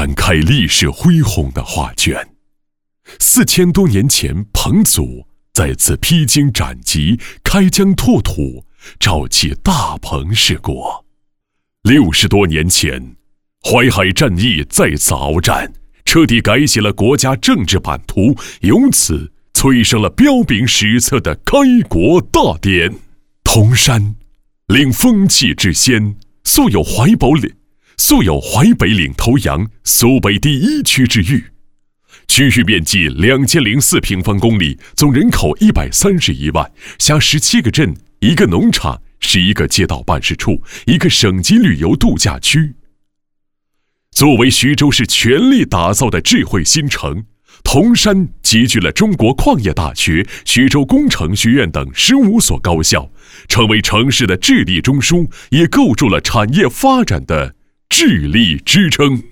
展开历史恢宏的画卷。4000多年前，彭祖再次披荆斩棘，开疆拓土，召起大彭氏国。60多年前，淮海战役再次鏖战，彻底改写了国家政治版图，由此催生了彪炳史册的开国大典。铜山，领风气之先，素有淮北领头羊、苏北第1区之誉。区域面积2004平方公里，总人口131万，辖17个镇、1个农场、11个街道办事处、1个省级旅游度假区。作为徐州市全力打造的智慧新城，铜山集聚了中国矿业大学、徐州工程学院等15所高校，成为城市的智力中枢，也构筑了产业发展的智力支撑。